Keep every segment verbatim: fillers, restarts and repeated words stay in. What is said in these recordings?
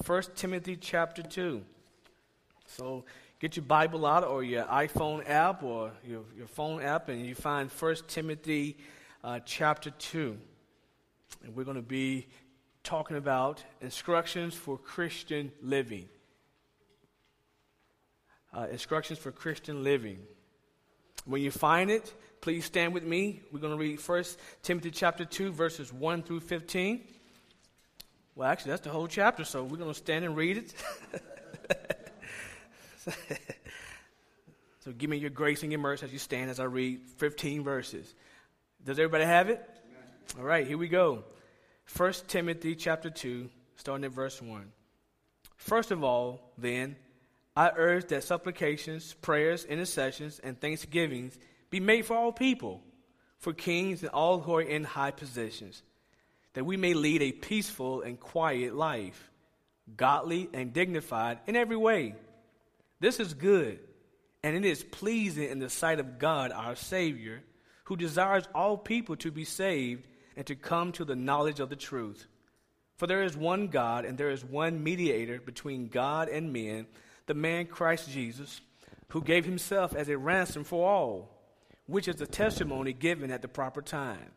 First Timothy chapter two. So get your Bible out or your iPhone app or your, your phone app, and you find First Timothy uh, chapter two. And we're going to be talking about instructions for Christian living. Uh, instructions for Christian living. When you find it, please stand with me. We're going to read First Timothy chapter two, verses one through fifteen. Well, actually, that's the whole chapter, so we're going to stand and read it. So give me your grace and your mercy as you stand as I read fifteen verses. Does everybody have it? Amen. All right, here we go. First Timothy chapter two, starting at verse one. First of all, then, I urge that supplications, prayers, intercessions, and thanksgivings be made for all people, for kings and all who are in high positions, that we may lead a peaceful and quiet life, godly and dignified in every way. This is good, and it is pleasing in the sight of God our Savior, who desires all people to be saved and to come to the knowledge of the truth. For there is one God, and there is one mediator between God and men, the man Christ Jesus, who gave himself as a ransom for all, which is the testimony given at the proper time.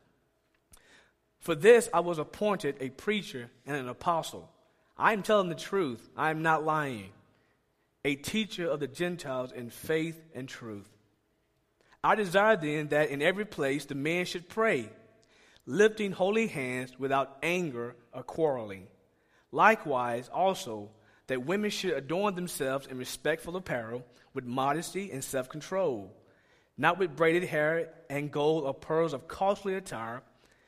For this I was appointed a preacher and an apostle. I am telling the truth, I am not lying. A teacher of the Gentiles in faith and truth. I desire then that in every place the men should pray, lifting holy hands without anger or quarreling. Likewise also, that women should adorn themselves in respectful apparel, with modesty and self-control, not with braided hair and gold or pearls of costly attire,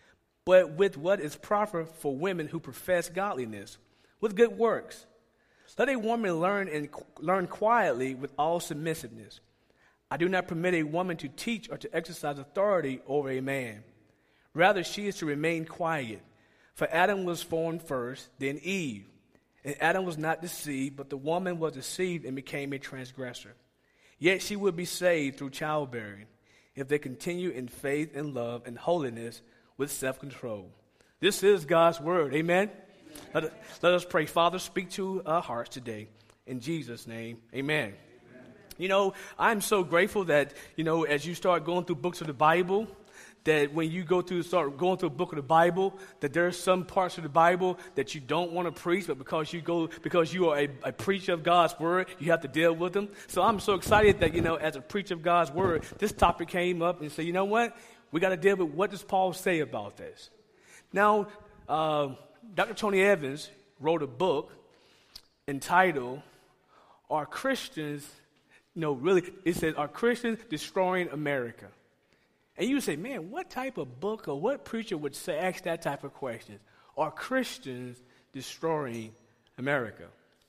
but with what is proper for women who profess godliness, with good works. Let a woman learn and learn quietly with all submissiveness. I do not permit a woman to teach or to exercise authority over a man. Rather, she is to remain quiet. For Adam was formed first, then Eve. And Adam was not deceived, but the woman was deceived and became a transgressor. Yet she will be saved through childbearing, if they continue in faith and love and holiness with self-control. This is God's word. Amen? Amen. Let, let us pray. Father, speak to our hearts today. In Jesus' name, amen. Amen. You know, I'm so grateful that, you know, as you start going through books of the Bible, that when you go through, start going through a book of the Bible, that there are some parts of the Bible that you don't want to preach, but because you go, because you are a, a preacher of God's word, you have to deal with them. So I'm so excited that, you know, as a preacher of God's word, this topic came up and said, you know what? We got to deal with what does Paul say about this. Now, uh, Doctor Tony Evans wrote a book entitled, Are Christians, you know, really, it says, Are Christians Destroying America? And you say, man, what type of book or what preacher would say, ask that type of question? Are Christians destroying America?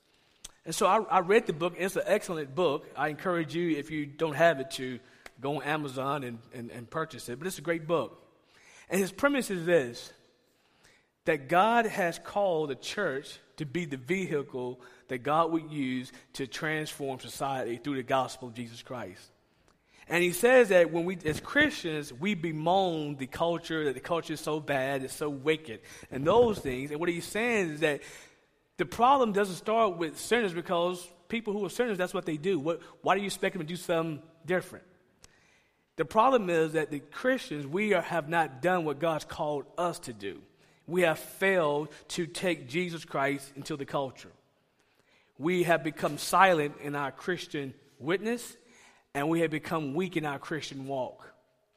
And so I, I read the book. It's an excellent book. I encourage you, if you don't have it, to go on Amazon and, and, and purchase it. But it's a great book. And his premise is this, that God has called the church to be the vehicle that God would use to transform society through the gospel of Jesus Christ. And he says that when we, as Christians, we bemoan the culture, that the culture is so bad, it's so wicked, and those things. And what he's saying is that the problem doesn't start with sinners, because people who are sinners, that's what they do. What, why do you expect them to do something different? The problem is that the Christians, we are, have not done what God's called us to do. We have failed to take Jesus Christ into the culture. We have become silent in our Christian witness, and we have become weak in our Christian walk.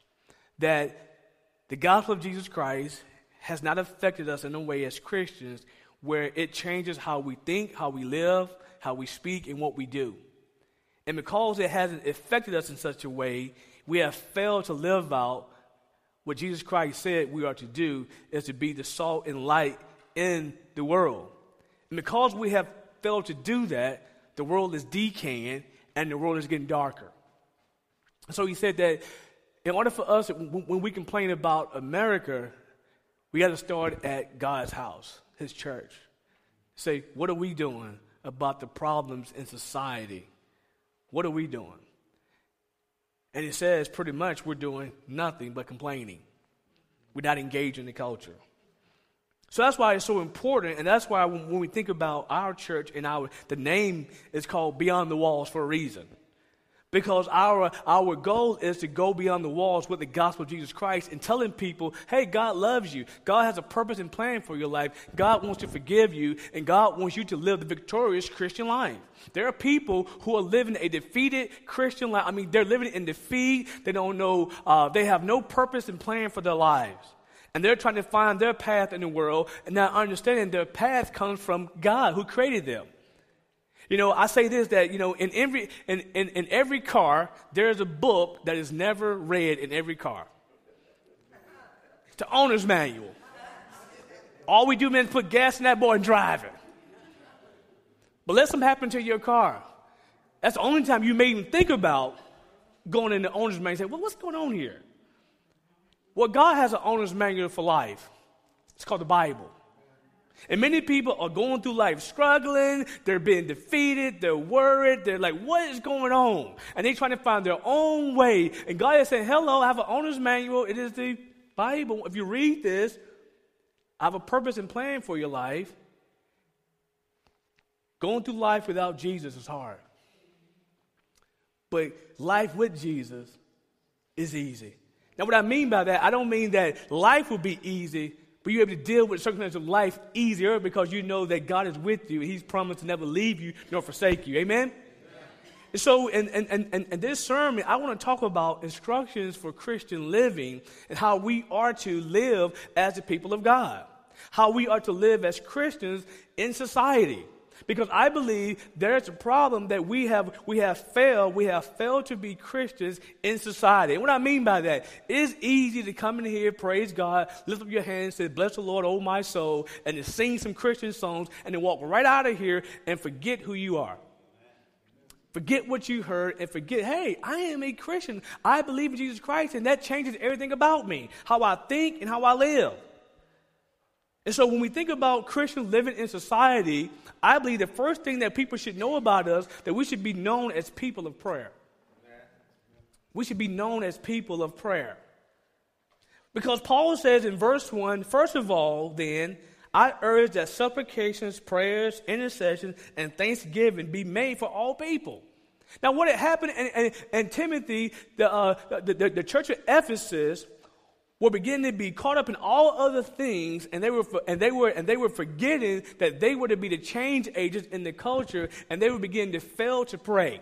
That the gospel of Jesus Christ has not affected us in a way as Christians where it changes how we think, how we live, how we speak, and what we do. And because it hasn't affected us in such a way, we have failed to live out what Jesus Christ said we are to do, is to be the salt and light in the world. And because we have failed to do that, the world is decaying and the world is getting darker. So he said that in order for us, when we complain about America, we got to start at God's house, his church. Say, what are we doing about the problems in society? What are we doing? And he says pretty much we're doing nothing but complaining. We're not engaging the culture. So that's why it's so important, and that's why when, when we think about our church and our the name is called Beyond the Walls for a reason. Because our our goal is to go beyond the walls with the gospel of Jesus Christ and telling people, hey, God loves you. God has a purpose and plan for your life. God wants to forgive you, and God wants you to live the victorious Christian life. There are people who are living a defeated Christian life. I mean, they're living in defeat. They don't know, uh, they have no purpose and plan for their lives. And they're trying to find their path in the world, and not understanding their path comes from God who created them. You know, I say this, that, you know, in every in, in, in every car, there's a book that is never read in every car. It's the owner's manual. All we do, man, is put gas in that boy and drive it. But let something happen to your car. That's the only time you may even think about going in the owner's manual and say, well, what's going on here? Well, God has an owner's manual for life. It's called the Bible. And many people are going through life struggling. They're being defeated. They're worried. They're like, what is going on? And they're trying to find their own way. And God is saying, hello, I have an owner's manual. It is the Bible. If you read this, I have a purpose and plan for your life. Going through life without Jesus is hard. But life with Jesus is easy. Now, what I mean by that, I don't mean that life will be easy, but you're able to deal with circumstances of life easier because you know that God is with you. He's promised to never leave you nor forsake you. Amen? Amen. And so in, in, in, in this sermon, I want to talk about instructions for Christian living and how we are to live as the people of God. How we are to live as Christians in society. Because I believe there's a problem that we have we have failed. We have failed to be Christians in society. And what I mean by that, it is easy to come in here, praise God, lift up your hands, say, bless the Lord, oh my soul, and to sing some Christian songs and then walk right out of here and forget who you are. Forget what you heard and forget, hey, I am a Christian. I believe in Jesus Christ, and that changes everything about me, how I think and how I live. And so when we think about Christians living in society, I believe the first thing that people should know about us, that we should be known as people of prayer. We should be known as people of prayer. Because Paul says in verse one, first of all, then, I urge that supplications, prayers, intercessions, and thanksgiving be made for all people. Now, what had happened in, in, in Timothy, the, uh, the, the, the church of Ephesus, were beginning to be caught up in all other things, and they were and they were and they were forgetting that they were to be the change agents in the culture, and they were beginning to fail to pray.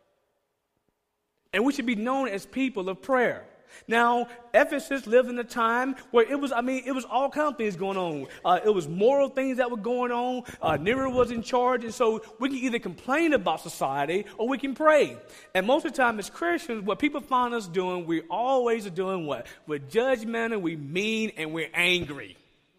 And we should be known as people of prayer. Now, Ephesus lived in a time where it was, I mean, it was all kinds of things going on. Uh, it was moral things that were going on. Uh, Nero was in charge. And so we can either complain about society or we can pray. And most of the time as Christians, what people find us doing, we always are doing what? We're judgmental, we're mean, and we're angry.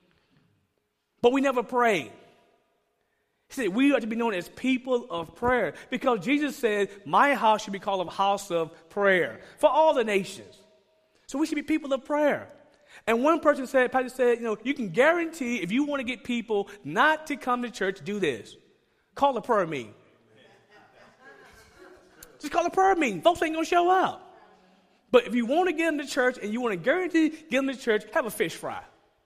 But we never pray. He said we are to be known as people of prayer because Jesus said, my house should be called a house of prayer for all the nations. So we should be people of prayer. And one person said, Pastor said, you know, you can guarantee if you want to get people not to come to church, do this. Call a prayer meeting. Just call a prayer meeting. Folks ain't going to show up. But if you want to get them to church and you want to guarantee get them to church, have a fish fry.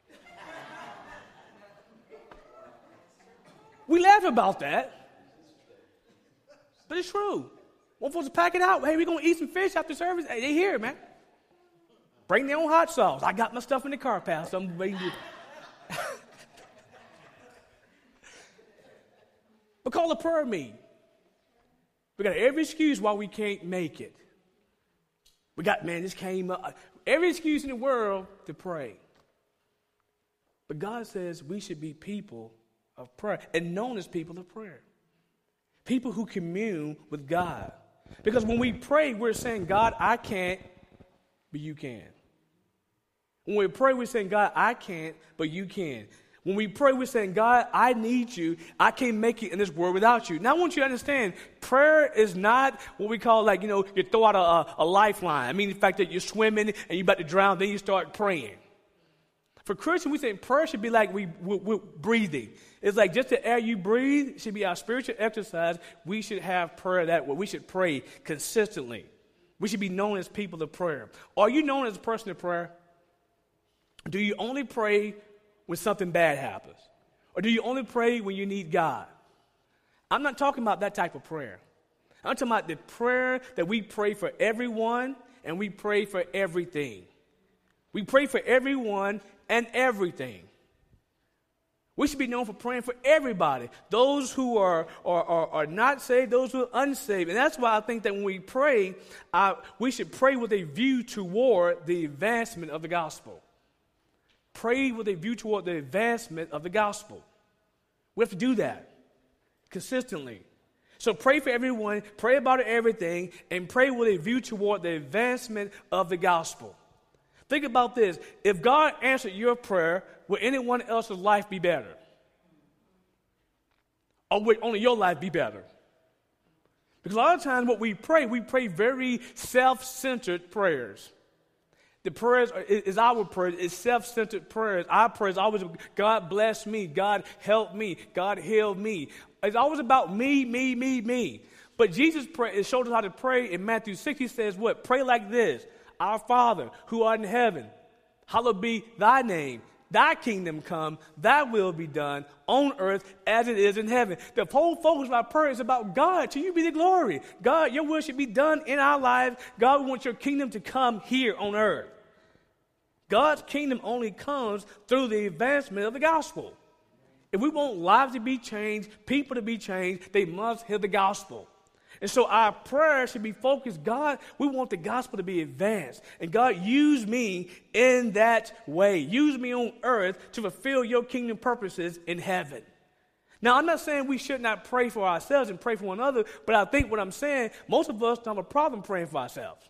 We laugh about that. But it's true. One folks to pack it out. Hey, we're going to eat some fish after service. Hey, they here, man. Bring their own hot sauce. I got my stuff in the car, Pastor. I'm waiting to do it. But call a prayer meeting. We got every excuse why we can't make it. We got, man, this came up. Every excuse in the world to pray. But God says we should be people of prayer and known as people of prayer. People who commune with God. Because when we pray, we're saying, God, I can't, but you can. When we pray, we're saying, God, I can't, but you can. When we pray, we're saying, God, I need you. I can't make it in this world without you. Now, I want you to understand, prayer is not what we call, like, you know, you throw out a, a lifeline. I mean, the fact that you're swimming and you're about to drown, then you start praying. For Christians, we say prayer should be like we, we, we're breathing. It's like just the air you breathe should be our spiritual exercise. We should have prayer that way. We should pray consistently. We should be known as people of prayer. Are you known as a person of prayer? Do you only pray when something bad happens? Or do you only pray when you need God? I'm not talking about that type of prayer. I'm talking about the prayer that we pray for everyone and we pray for everything. We pray for everyone and everything. We should be known for praying for everybody. Those who are, are, are, are not saved, those who are unsaved. And that's why I think that when we pray, uh, we should pray with a view toward the advancement of the gospel. Pray with a view toward the advancement of the gospel. We have to do that consistently. So pray for everyone, pray about everything, and pray with a view toward the advancement of the gospel. Think about this. If God answered your prayer, would anyone else's life be better? Or would only your life be better? Because a lot of times what we pray, we pray very self-centered prayers. The prayers are, is our prayers, is self-centered prayers. Our prayers always, God bless me, God help me, God heal me. It's always about me, me, me, me. But Jesus pray, it showed us how to pray in Matthew six. He says what? Pray like this. Our Father, who art in heaven, hallowed be thy name. Thy kingdom come, thy will be done on earth as it is in heaven. The whole focus of our prayer is about God. To you be the glory. God, your will should be done in our lives. God, we want your kingdom to come here on earth. God's kingdom only comes through the advancement of the gospel. If we want lives to be changed, people to be changed, they must hear the gospel. And so our prayer should be focused. God, we want the gospel to be advanced. And God, use me in that way. Use me on earth to fulfill your kingdom purposes in heaven. Now, I'm not saying we should not pray for ourselves and pray for one another, but I think what I'm saying, most of us don't have a problem praying for ourselves.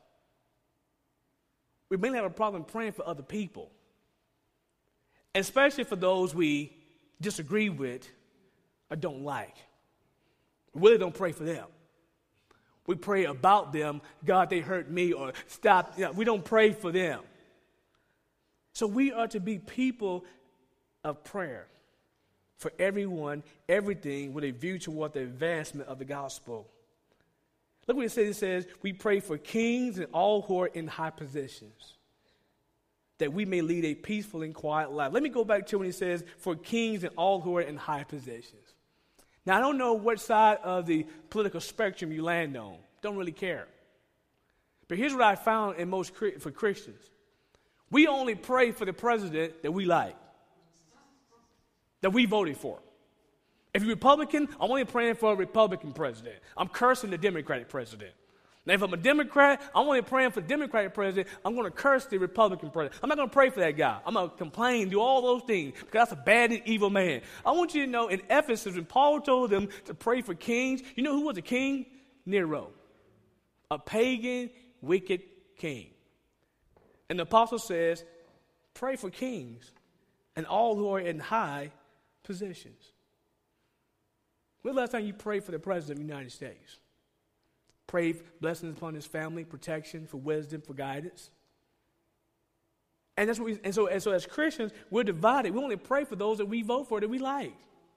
We mainly have a problem praying for other people, especially for those we disagree with or don't like. We really don't pray for them. We pray about them. God, they hurt me, or stop. You know, we don't pray for them. So we are to be people of prayer for everyone, everything, with a view toward the advancement of the gospel. Look what it says. It says, we pray for kings and all who are in high positions, that we may lead a peaceful and quiet life. Let me go back to when he says, for kings and all who are in high positions. Now, I don't know what side of the political spectrum you land on. Don't really care. But here's what I found in most for Christians. We only pray for the president that we like, that we voted for. If you're Republican, I'm only praying for a Republican president. I'm cursing the Democratic president. Now, if I'm a Democrat, I'm only praying for the Democratic president. I'm going to curse the Republican president. I'm not going to pray for that guy. I'm going to complain, do all those things, because that's a bad and evil man. I want you to know, in Ephesus, when Paul told them to pray for kings, you know who was a king? Nero, a pagan, wicked king. And the apostle says, pray for kings and all who are in high positions. When was the last time you prayed for the president of the United States? Pray blessings upon his family, protection, for wisdom, for guidance. And that's what we, and so, and so as Christians, we're divided. We only pray for those that we vote for, that we like.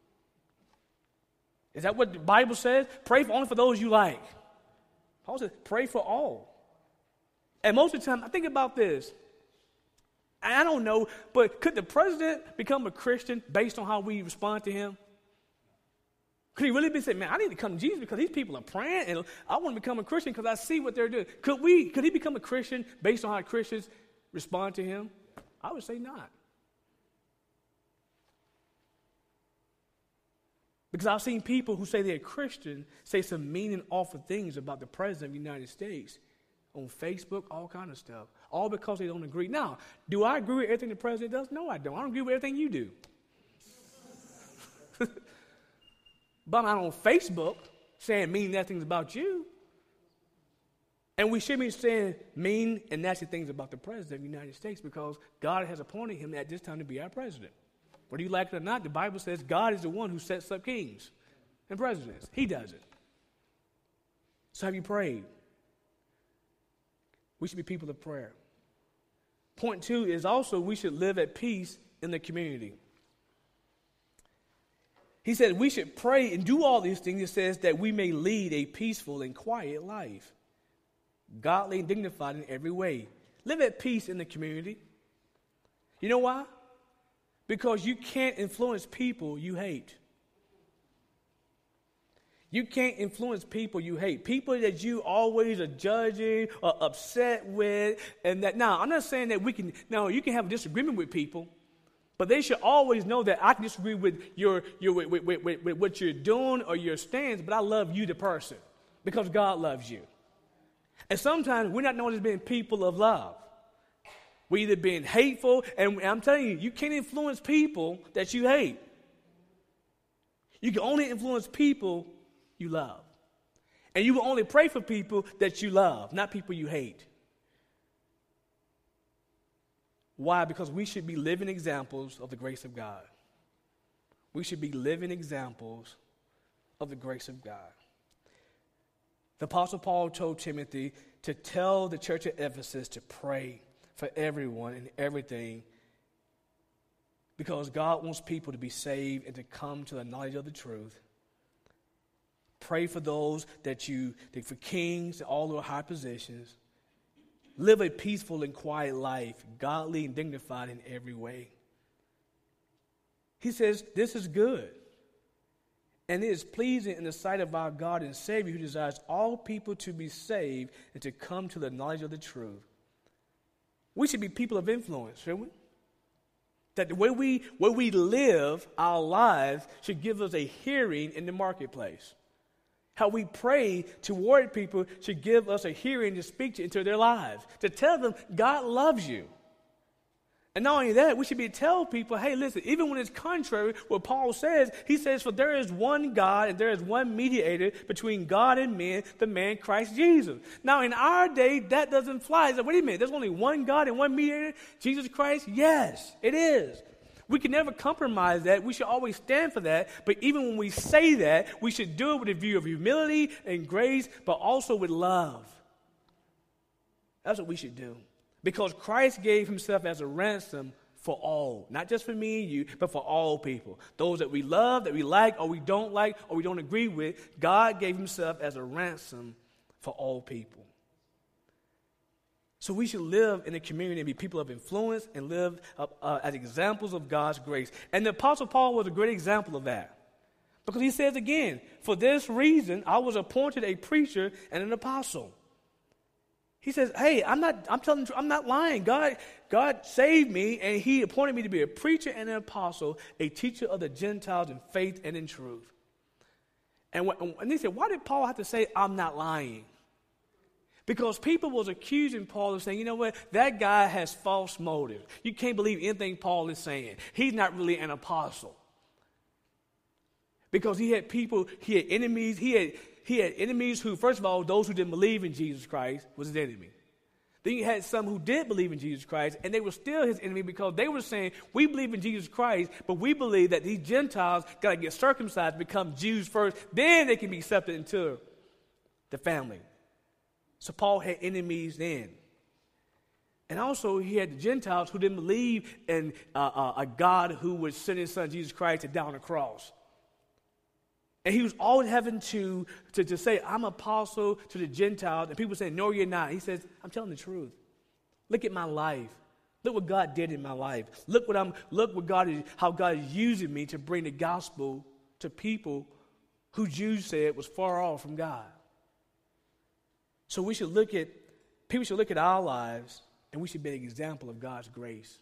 Is that what the Bible says? Pray for only for those you like. Paul says, pray for all. And most of the time, I think about this. And I don't know, but could the president become a Christian based on how we respond to him? Could he really be saying, man, I need to come to Jesus because these people are praying, and I want to become a Christian because I see what they're doing. Could we? Could he become a Christian based on how Christians respond to him? I would say not. Because I've seen people who say they're Christian say some mean and awful things about the president of the United States on Facebook, all kind of stuff, all because they don't agree. Now, do I agree with everything the president does? No, I don't. I don't agree with everything you do. But I'm not on Facebook saying mean, nasty things about you. And we should be saying mean and nasty things about the president of the United States because God has appointed him at this time to be our president. Whether you like it or not, the Bible says God is the one who sets up kings and presidents. He does it. So have you prayed? We should be people of prayer. Point two is also we should live at peace in the community. He said we should pray and do all these things. It says that we may lead a peaceful and quiet life, godly and dignified in every way. Live at peace in the community. You know why? Because you can't influence people you hate. You can't influence people you hate. People that you always are judging or upset with. And that, now, I'm not saying that we can, no, you can have a disagreement with people. But they should always know that I can disagree with your, your with, with, with, with what you're doing or your stance, but I love you, the person, because God loves you. And sometimes we're not known as being people of love. We're either being hateful, and I'm telling you, you can't influence people that you hate. You can only influence people you love. And you will only pray for people that you love, not people you hate. Why? Because we should be living examples of the grace of God. We should be living examples of the grace of God. The Apostle Paul told Timothy to tell the church at Ephesus to pray for everyone and everything, because God wants people to be saved and to come to the knowledge of the truth. Pray for those that you, for kings and all their high positions. Live a peaceful and quiet life, godly and dignified in every way. He says, this is good. And it is pleasing in the sight of our God and Savior, who desires all people to be saved and to come to the knowledge of the truth. We should be people of influence, shouldn't we? That the way we, way we live our lives should give us a hearing in the marketplace. How we pray toward people should give us a hearing to speak to, into their lives, to tell them God loves you. And not only that, we should be tell people, hey, listen, even when it's contrary what Paul says, he says, for there is one God and there is one mediator between God and men, the man Christ Jesus. Now, in our day, that doesn't fly. It's like, wait a minute, there's only one God and one mediator, Jesus Christ? Yes, it is. We can never compromise that. We should always stand for that. But even when we say that, we should do it with a view of humility and grace, but also with love. That's what we should do. Because Christ gave himself as a ransom for all. Not just for me and you, but for all people. Those that we love, that we like, or we don't like, or we don't agree with. God gave himself as a ransom for all people. So we should live in a community and be people of influence and live uh, uh, as examples of God's grace. And the Apostle Paul was a great example of that. Because he says again, for this reason I was appointed a preacher and an apostle. He says, hey, I'm not, I'm telling you, I'm not lying. God, God saved me and he appointed me to be a preacher and an apostle, a teacher of the Gentiles in faith and in truth. And, when, and they said, why did Paul have to say, I'm not lying? Because people was accusing Paul of saying, you know what, that guy has false motives. You can't believe anything Paul is saying. He's not really an apostle. Because he had people, he had enemies, he had he had enemies who, first of all, those who didn't believe in Jesus Christ was his enemy. Then you had some who did believe in Jesus Christ, and they were still his enemy because they were saying, we believe in Jesus Christ, but we believe that these Gentiles got to get circumcised, become Jews first, then they can be accepted into the family. So Paul had enemies then. And also he had the Gentiles who didn't believe in uh, uh, a God who would send his son Jesus Christ to die on the cross. And he was always having to, to, to say, I'm an apostle to the Gentiles. And people say, no, you're not. He says, I'm telling the truth. Look at my life. Look what God did in my life. Look what I'm. Look what God is. How God is using me to bring the gospel to people who Jews said was far off from God. So we should look at, people should look at our lives, and we should be an example of God's grace.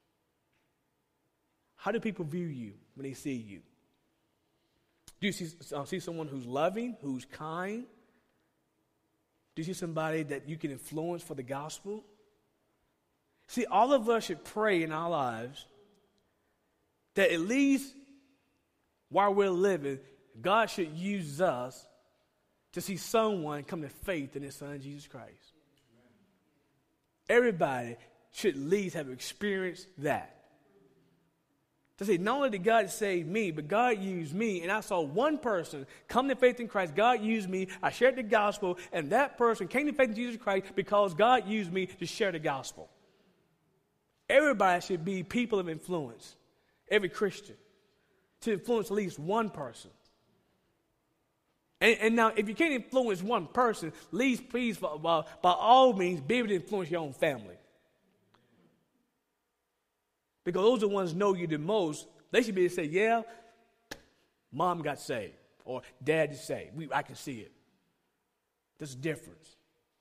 How do people view you when they see you? Do you see, uh, see someone who's loving, who's kind? Do you see somebody that you can influence for the gospel? See, all of us should pray in our lives that at least while we're living, God should use us to see someone come to faith in his son, Jesus Christ. Everybody should at least have experienced that. To say, not only did God save me, but God used me, and I saw one person come to faith in Christ. God used me. I shared the gospel, and that person came to faith in Jesus Christ because God used me to share the gospel. Everybody should be people of influence, every Christian, to influence at least one person. And, and now, if you can't influence one person, at least please, by, by, by all means, be able to influence your own family. Because those are the ones who know you the most. They should be able to say, yeah, mom got saved or dad is saved. We, I can see it. There's a difference.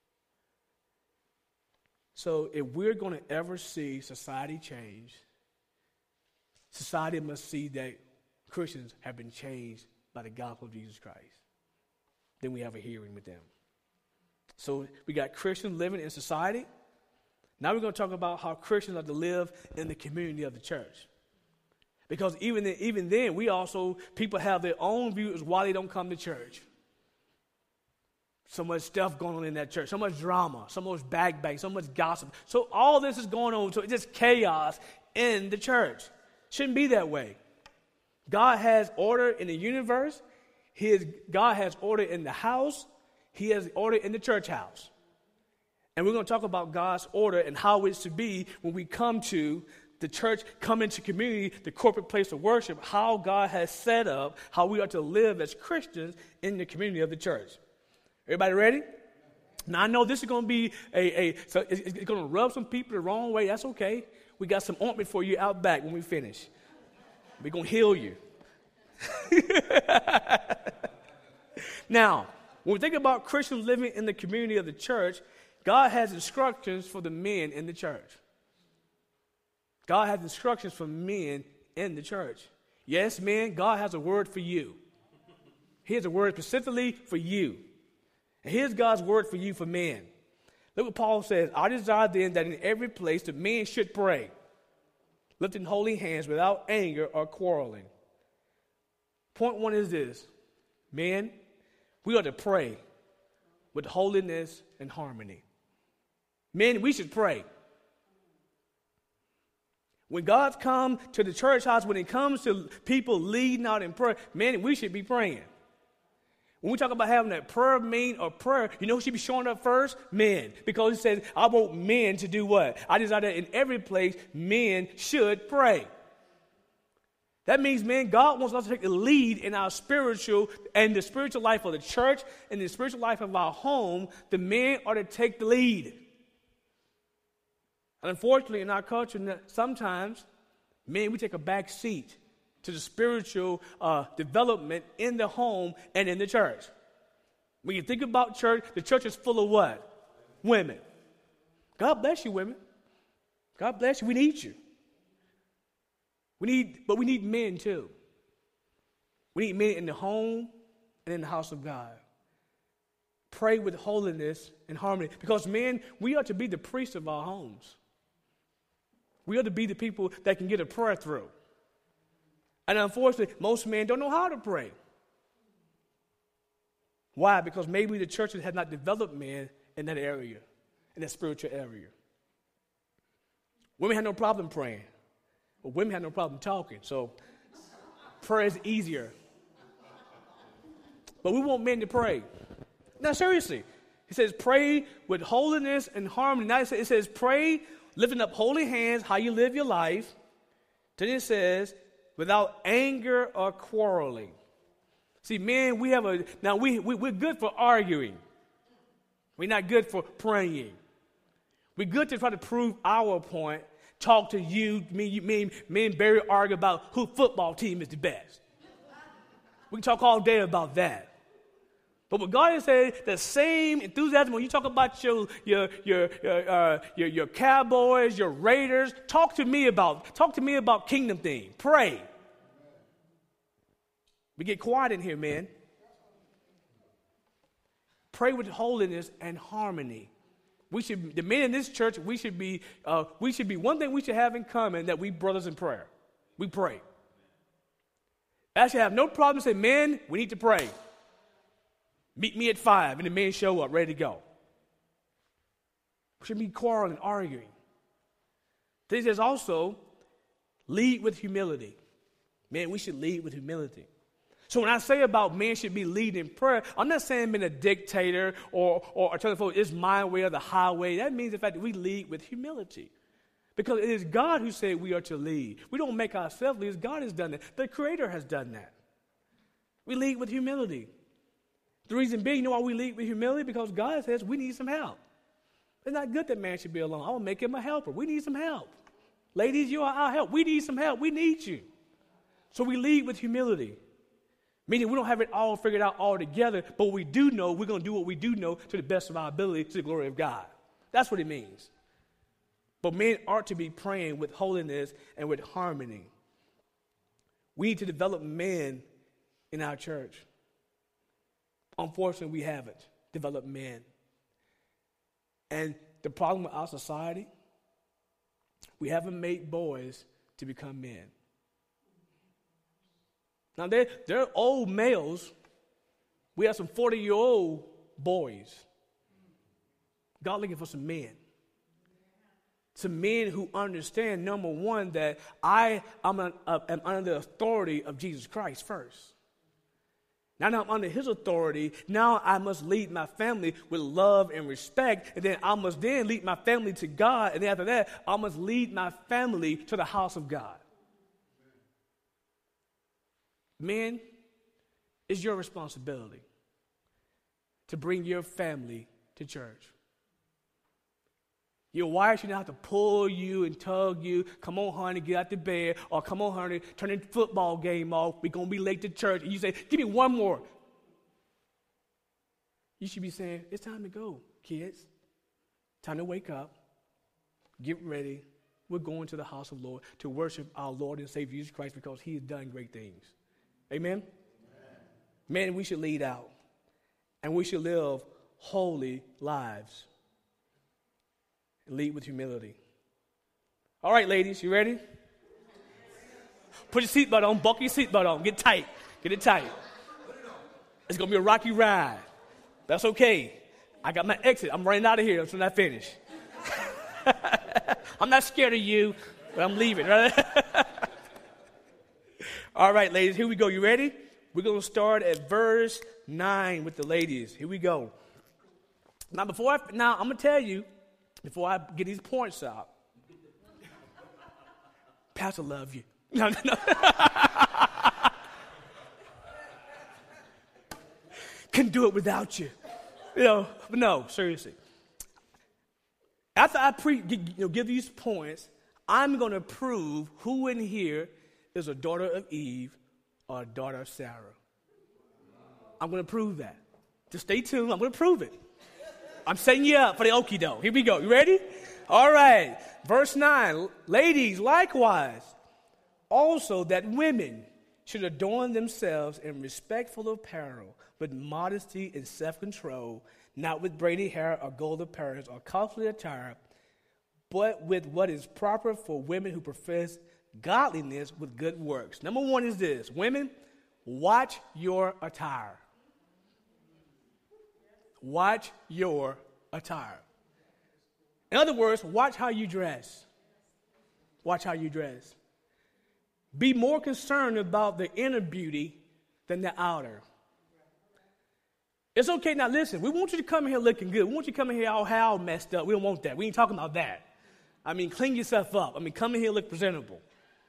So if we're going to ever see society change, society must see that Christians have been changed by the gospel of Jesus Christ. Then we have a hearing with them. So we got Christians living in society. Now we're going to talk about how Christians are to live in the community of the church. Because even then, even then, we also, people have their own views why they don't come to church. So much stuff going on in that church, so much drama, so much backbiting, so much gossip. So all this is going on, so it's just chaos in the church. Shouldn't be that way. God has order in the universe. His, God has order in the house. He has order in the church house. And we're going to talk about God's order and how it's to be when we come to the church, come into community, the corporate place of worship, how God has set up, how we are to live as Christians in the community of the church. Everybody ready? Now, I know this is going to be a, a so it's, it's going to rub some people the wrong way. That's okay. We got some ointment for you out back when we finish. We're going to heal you. Now, when we think about Christians living in the community of the church, God has instructions for the men in the church. God has instructions for men in the church. Yes, men, God has a word for you. He has a word specifically for you. And here's God's word for you for men. Look what Paul says. I desire then that in every place the men should pray, lifting holy hands without anger or quarreling. Point one is this. Men, we are to pray with holiness and harmony. Men, we should pray. When God's come to the church house, when it comes to people leading out in prayer, men, we should be praying. When we talk about having that prayer meeting or prayer, you know who should be showing up first? Men. Because he says, I want men to do what? I desire that in every place, men should pray. That means, man, God wants us to take the lead in our spiritual and the spiritual life of the church and the spiritual life of our home. The men are to take the lead. And unfortunately, in our culture, sometimes, men, we take a back seat to the spiritual uh, development in the home and in the church. When you think about church, the church is full of what? Women. God bless you, women. God bless you. We need you. We need, but we need men too. We need men in the home and in the house of God. Pray with holiness and harmony. Because men, we are to be the priests of our homes. We are to be the people that can get a prayer through. And unfortunately, most men don't know how to pray. Why? Because maybe the churches have not developed men in that area, in that spiritual area. Women have no problem praying. But women have no problem talking, so prayer is easier. But we want men to pray. Now, seriously, he says pray with holiness and harmony. Now, it says pray, lifting up holy hands, how you live your life. Then it says without anger or quarreling. See, men, we have a, now we, we, we're good for arguing. We're not good for praying. We're good to try to prove our point. Talk to you, me, you, me, me and Barry argue about who football team is the best. We can talk all day about that. But what God is saying, the same enthusiasm when you talk about your your your your, uh, your your Cowboys, your Raiders, talk to me about talk to me about kingdom thing. Pray. We get quiet in here, man. Pray with holiness and harmony. We should, the men in this church, we should be, uh, we should be, one thing we should have in common that we brothers in prayer. We pray. I should have no problem saying, men, we need to pray. Meet me at five, and the men show up, ready to go. We shouldn't be quarreling and arguing. Then it says also, lead with humility. Man, we should lead with humility. So when I say about men should be leading in prayer, I'm not saying being a dictator or, or, or telling folks it's my way or the highway. That means the fact that we lead with humility. Because it is God who said we are to lead. We don't make ourselves lead. God has done that. The Creator has done that. We lead with humility. The reason being, you know why we lead with humility? Because God says we need some help. It's not good that man should be alone. I will make him a helper. We need some help. Ladies, you are our help. We need some help. We need you. So we lead with humility. Meaning we don't have it all figured out all together, but what we do know, we're going to do what we do know to the best of our ability to the glory of God. That's what it means. But men are to be praying with holiness and with harmony. We need to develop men in our church. Unfortunately, we haven't developed men. And the problem with our society, we haven't made boys to become men. Now, they're, they're old males. We have some forty-year-old boys. God looking for some men. Some men who understand, number one, that I am, an, uh, am under the authority of Jesus Christ first. Now that I'm under his authority, now I must lead my family with love and respect, and then I must then lead my family to God, and then after that, I must lead my family to the house of God. Men, it's your responsibility to bring your family to church. Your wife should not have to pull you and tug you. Come on, honey, get out the bed. Or come on, honey, turn the football game off. We're going to be late to church. And you say, give me one more. You should be saying, it's time to go, kids. Time to wake up. Get ready. We're going to the house of the Lord to worship our Lord and Savior Jesus Christ because he has done great things. Amen? Amen. Man, we should lead out. And we should live holy lives. Lead with humility. All right, ladies, you ready? Put your seatbelt on. Buckle your seatbelt on. Get tight. Get it tight. It's going to be a rocky ride. That's okay. I got my exit. I'm running out of here until I finish. I'm not scared of you, but I'm leaving. Right? All right, ladies, here we go. You ready? We're going to start at verse nine with the ladies. Here we go. Now, before I, now I'm going to tell you, before I get these points out, Pastor love you. No, no, no. Couldn't do it without you. You know, but no, seriously. After I pre, you know, give these points, I'm going to prove who in here is a daughter of Eve or a daughter of Sarah. I'm going to prove that. Just stay tuned. I'm going to prove it. I'm setting you up for the okie doke. Here we go. You ready? All right. Verse nine. Ladies, likewise, also that women should adorn themselves in respectful apparel, with modesty and self-control, not with braided hair or gold apparel or costly attire, but with what is proper for women who profess godliness with good works. Number one is this. Women, watch your attire. Watch your attire. In other words, watch how you dress. Watch how you dress. Be more concerned about the inner beauty than the outer. It's okay. Now listen, we want you to come here looking good. We want you to come in here all, all messed up. We don't want that. We ain't talking about that. I mean, clean yourself up. I mean, come in here look presentable.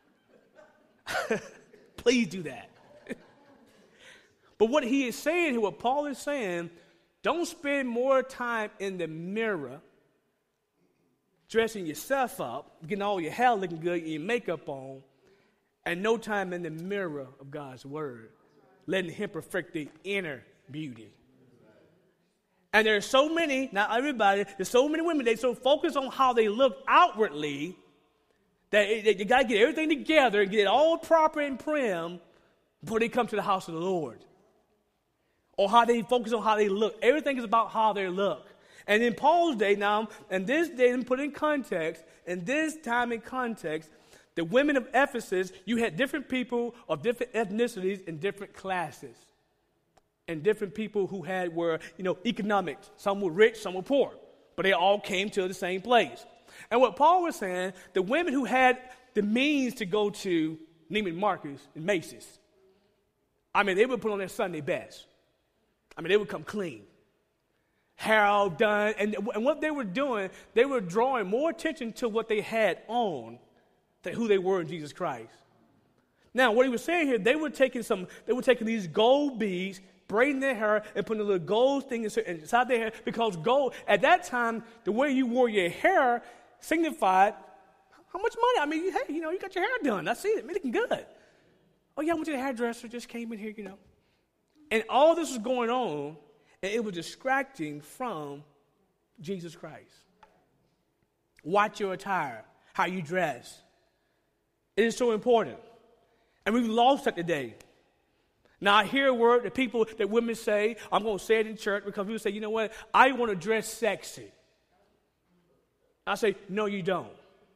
Please do that. But what he is saying here, what Paul is saying, don't spend more time in the mirror dressing yourself up, getting all your hair looking good, your makeup on, and no time in the mirror of God's word, letting him perfect the inner beauty. And there are so many, not everybody, there's so many women, they so focused on how they look outwardly that they, they got to get everything together and get it all proper and prim before they come to the house of the Lord. Or how they focus on how they look. Everything is about how they look. And in Paul's day now, and this day, and put in context, in this time in context, the women of Ephesus, you had different people of different ethnicities in different classes. And different people who had were, you know, economics. Some were rich, some were poor. But they all came to the same place. And what Paul was saying, the women who had the means to go to Neiman Marcus and Macy's, I mean, they would put on their Sunday best. I mean, they would come clean. Hair all done. And, and what they were doing, they were drawing more attention to what they had on than who they were in Jesus Christ. Now, what he was saying here, they were taking some, they were taking these gold beads, braiding their hair, and putting a little gold thing inside their hair, because gold, at that time, the way you wore your hair signified How much money? I mean, hey, you know, you got your hair done. I see it. Man, looking good. Oh, yeah, I went to the hairdresser, just came in here, you know. And all this was going on, and it was distracting from Jesus Christ. Watch your attire, how you dress. It is so important. And we've lost that today. Now, I hear a word that people, that women say, I'm going to say it in church, because people say, you know what, I want to dress sexy. I say, no, you don't.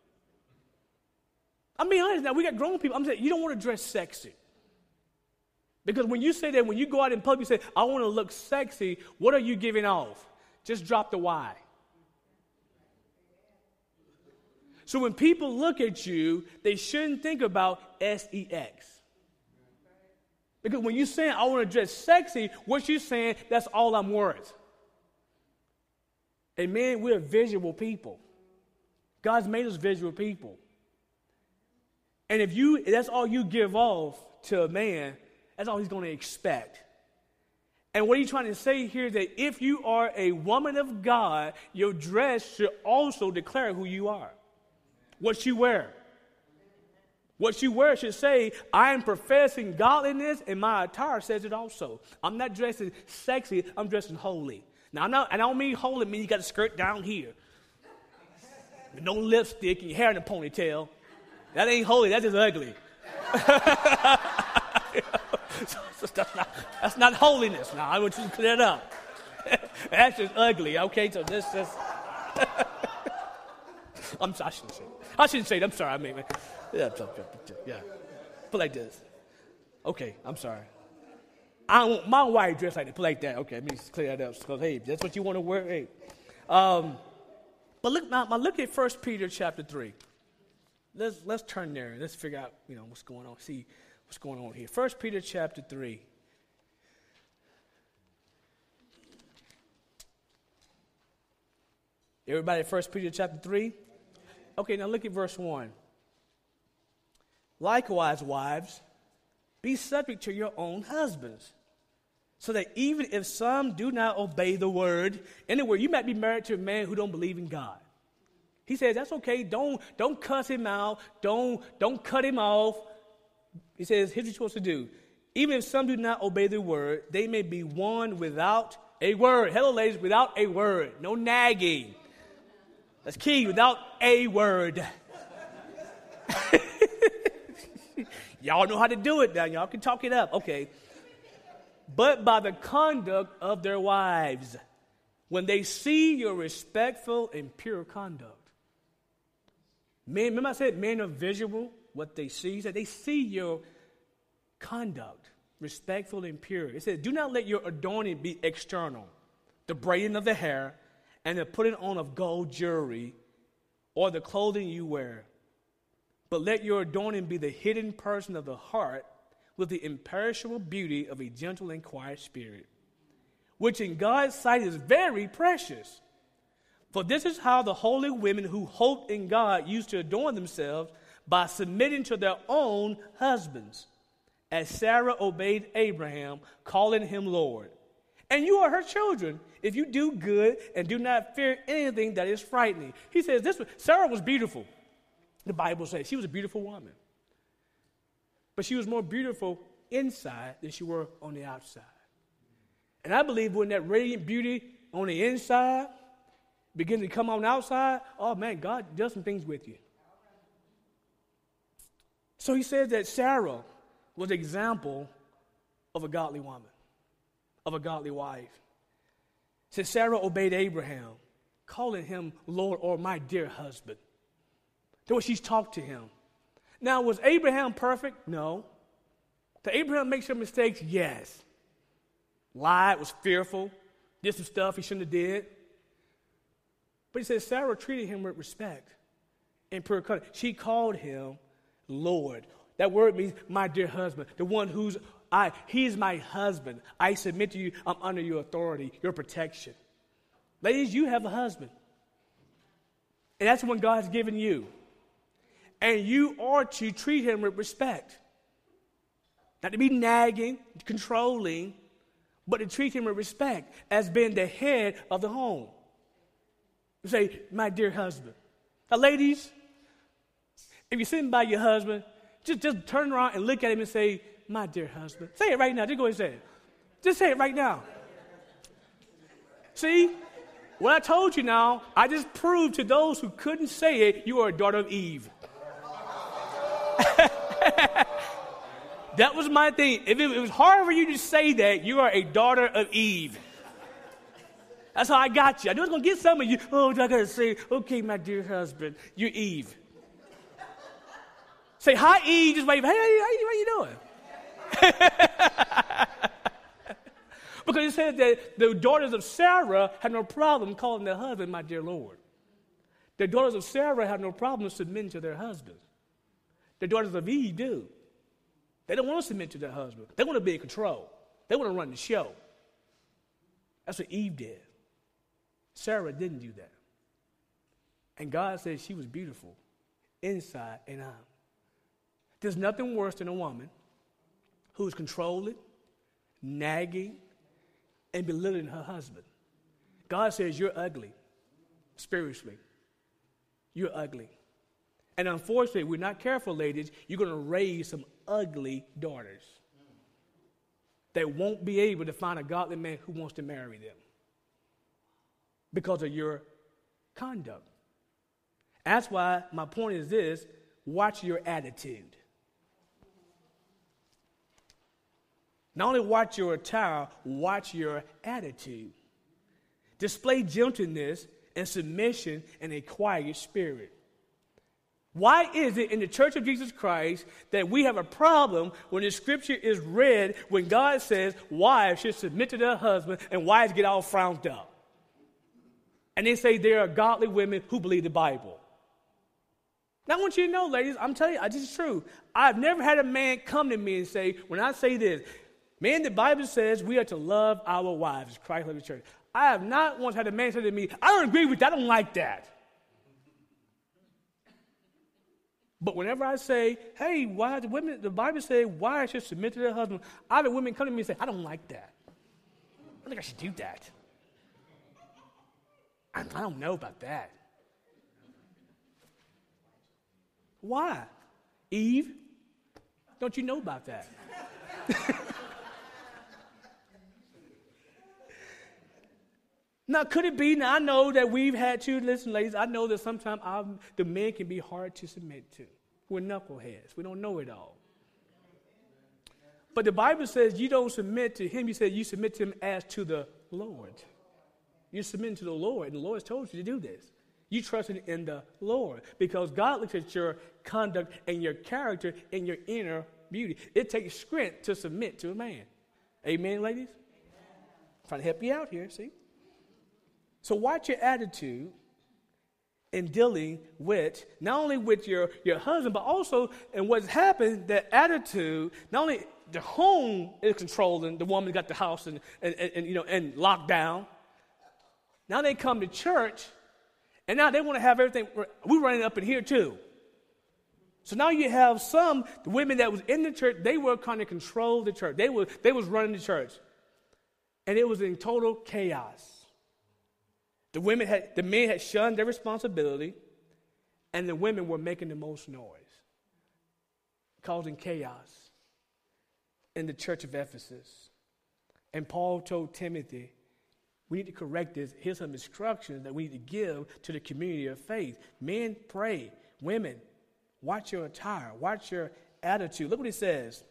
I'm being honest now, we got grown people. I'm saying, you don't want to dress sexy. Because when you say that, when you go out in public, you say, I want to look sexy, what are you giving off? Just drop the Y. So when people look at you, they shouldn't think about S E X. Because when you're saying, I want to dress sexy, what you're saying, that's all I'm worth. And man, we're visual people. God's made us visual people. And if you, that's all you give off to a man, that's all he's going to expect. And what he's trying to say here is that if you are a woman of God, your dress should also declare who you are. What you wear. What you wear should say, I am professing godliness, and my attire says it also. I'm not dressing sexy, I'm dressing holy. Now, I'm not, and I don't mean holy, I mean you got a skirt down here. With no lipstick and your hair in a ponytail. That ain't holy, that's just ugly. so, so that's, not, that's not holiness. Now, I want you to clear it up. That's just ugly, okay? So this is... I'm sorry, I shouldn't say it. I shouldn't say it, I'm sorry, I mean... Yeah, yeah. Put like this. Okay, I'm sorry. I don't want my wife dressed like that. Put like that. Okay, let me just clear that up. Because, hey, if that's what you want to wear, hey. Um, but look now, now look at First Peter chapter three. Let's let's turn there. Let's figure out, you know, what's going on. See what's going on here. First Peter chapter three. Everybody at First Peter chapter three? Okay, now look at verse one. Likewise, wives, be subject to your own husbands, so that even if some do not obey the word, anywhere you might be married to a man who don't believe in God. He says that's okay. Don't don't cuss him out. Don't don't cut him off. He says here's what you're supposed to do. Even if some do not obey the word, they may be won without a word. Hello, ladies, without a word. No nagging. That's key. Without a word. Y'all know how to do it now. Y'all can talk it up. Okay. But by the conduct of their wives, when they see your respectful and pure conduct. Men, remember I said men are visual, what they see. He said they see your conduct, respectful and pure. It said, do not let your adorning be external, the braiding of the hair, and the putting on of gold jewelry, or the clothing you wear. But let your adorning be the hidden person of the heart with the imperishable beauty of a gentle and quiet spirit, which in God's sight is very precious. For this is how the holy women who hoped in God used to adorn themselves, by submitting to their own husbands, as Sarah obeyed Abraham, calling him Lord. And you are her children if you do good and do not fear anything that is frightening. He says this, Sarah was beautiful. The Bible says she was a beautiful woman. But she was more beautiful inside than she were on the outside. And I believe when that radiant beauty on the inside begins to come on the outside, oh man, God does some things with you. So he says that Sarah was an example of a godly woman, of a godly wife. It says Sarah obeyed Abraham, calling him Lord or my dear husband. That's what she's talked to him. Now, was Abraham perfect? No. Did Abraham make some mistakes? Yes. Lied, was fearful, did some stuff he shouldn't have did. But he says Sarah treated him with respect and pure conduct. She called him Lord. That word means my dear husband, the one who's I. He's my husband. I submit to you. I'm under your authority, your protection. Ladies, you have a husband. And that's what God's given you. And you are to treat him with respect. Not to be nagging, controlling, but to treat him with respect as being the head of the home. You say, my dear husband. Now, ladies, If you're sitting by your husband, just, just turn around and look at him and say, my dear husband. Say it right now. Just go ahead and say it. Just say it right now. See? What I told you now, I just proved to those who couldn't say it, you are a daughter of Eve. That was my thing. If it, it was hard for you to say that, you are a daughter of Eve. That's how I got you. I knew I was going to get some of you. Oh, I got to say, okay, my dear husband, you're Eve. Say, hi, Eve. Just wave. Hey, how you, how you doing? Because it says that the daughters of Sarah had no problem calling their husband, my dear Lord. The daughters of Sarah had no problem submitting to their husbands. The daughters of Eve do. They don't want to submit to their husband. They want to be in control. They want to run the show. That's what Eve did. Sarah didn't do that. And God said she was beautiful inside and out. There's nothing worse than a woman who's controlling, nagging, and belittling her husband. God says you're ugly spiritually. You're ugly. And unfortunately, we're not careful, ladies, you're going to raise some ugly daughters that won't be able to find a godly man who wants to marry them because of your conduct. That's why my point is this: watch your attitude. Not only watch your attire, watch your attitude. Display gentleness and submission and a quiet spirit. Why is it in the Church of Jesus Christ that we have a problem when the scripture is read when God says wives should submit to their husband and wives get all frowned up? And they say there are godly women who believe the Bible. Now I want you to know, ladies, I'm telling you, this is true. I've never had a man come to me and say, when I say this, man, the Bible says we are to love our wives, Christ loved the church. I have not once had a man say to me, I don't agree with that, I don't like that. But whenever I say, hey, why the women, the Bible says wives should submit to their husband, I've had women come to me and say, I don't like that. I think I should do that. I, I don't know about that. Why? Eve, don't you know about that? Now, could it be? Now, I know that we've had to, listen, ladies, I know that sometimes our, the men can be hard to submit to. We're knuckleheads. We don't know it all. But the Bible says you don't submit to him. You said you submit to him as to the Lord. You're submitting to the Lord, and the Lord has told you to do this. You trust in the Lord because God looks at your conduct and your character and your inner beauty. It takes strength to submit to a man. Amen, ladies? I'm trying to help you out here, see? So watch your attitude in dealing with, not only with your, your husband, but also in what's happened, that attitude, not only the home is controlling, the woman got the house and, and, and, and you know, and locked down. Now they come to church, and now they want to have everything. We're running up in here too. So now you have some, the women that was in the church, they were kind of control the church. They were, they was running the church. And it was in total chaos. The women had, the men had shunned their responsibility, and the women were making the most noise, causing chaos in the church of Ephesus. And Paul told Timothy, we need to correct this. Here's some instructions that we need to give to the community of faith. Men, pray. Women, watch your attire. Watch your attitude. Look what he says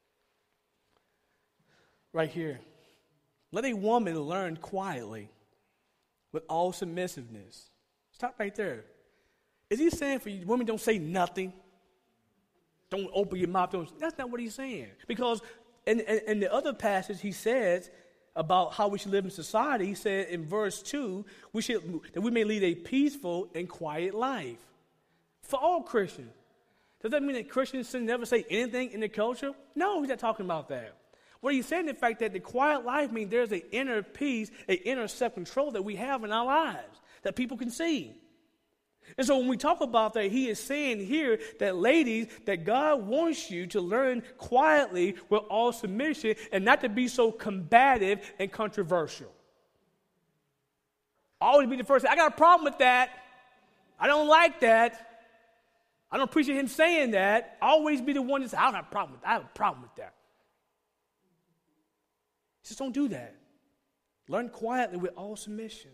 right here. Let a woman learn quietly with all submissiveness. Stop right there. Is he saying for you, women don't say nothing? Don't open your mouth. Don't, that's not what he's saying. Because in, in, in the other passage he says about how we should live in society, he said in verse two, we should that we may lead a peaceful and quiet life. For all Christians. Does that mean that Christians should never say anything in the culture? No, he's not talking about that. What he's saying, the fact that the quiet life means there's an inner peace, an inner self-control that we have in our lives that people can see. And so when we talk about that, he is saying here that, ladies, that God wants you to learn quietly with all submission and not to be so combative and controversial. Always be the first. I got a problem with that. I don't like that. I don't appreciate him saying that. Always be the one that says, I don't have a problem with that. I have a problem with that. Just don't do that. Learn quietly with all submission.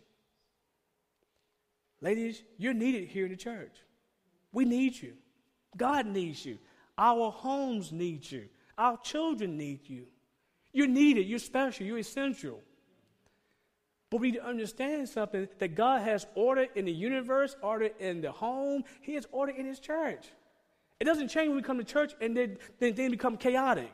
Ladies, you're needed here in the church. We need you. God needs you. Our homes need you. Our children need you. You're needed. You're special. You're essential. But we need to understand something, that God has order in the universe, order in the home. He has order in his church. It doesn't change when we come to church and then, then, then become chaotic.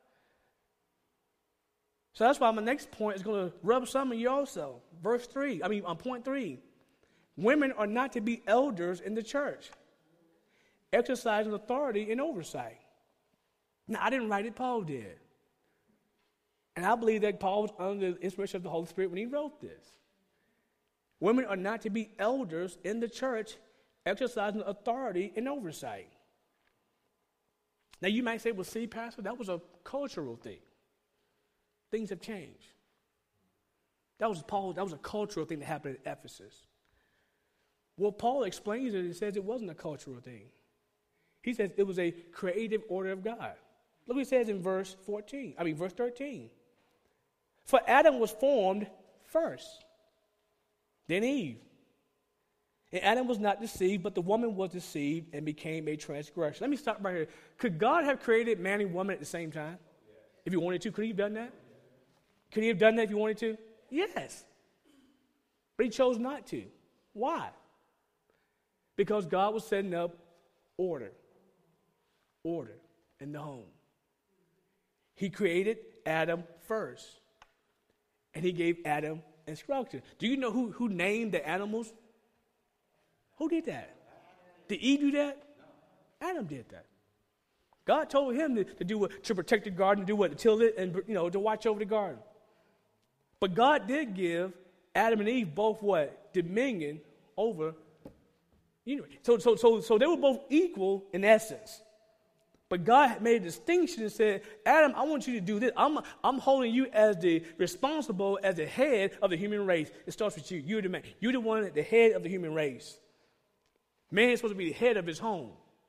So that's why my next point is going to rub some of you also. Verse three, I mean, on point three. Women are not to be elders in the church, exercising authority and oversight. Now, I didn't write it, Paul did. And I believe that Paul was under the inspiration of the Holy Spirit when he wrote this. Women are not to be elders in the church, exercising authority and oversight. Now, you might say, well, see, Pastor, that was a cultural thing. Things have changed. That was Paul, that was a cultural thing that happened at Ephesus. Well, Paul explains it and says it wasn't a cultural thing. He says it was a creative order of God. Look what he says in verse fourteen. I mean, verse thirteen. For Adam was formed first, then Eve. And Adam was not deceived, but the woman was deceived and became a transgressor. Let me stop right here. Could God have created man and woman at the same time? If he wanted to, could he have done that? Could he have done that if he wanted to? Yes. But he chose not to. Why? Because God was setting up order. Order in the home. He created Adam first. And he gave Adam instructions. Do you know who, who named the animals? Who did that? Did Eve do that? No. Adam did that. God told him to, to do what? To protect the garden, to do what? To till it and, you know, to watch over the garden. But God did give Adam and Eve both what? Dominion over. You know, so, so, so, so they were both equal in essence. But God made a distinction and said, Adam, I want you to do this. I'm, I'm holding you as the responsible, as the head of the human race. It starts with you. You're the man. You're the one, the head of the human race. Man is supposed to be the head of his home.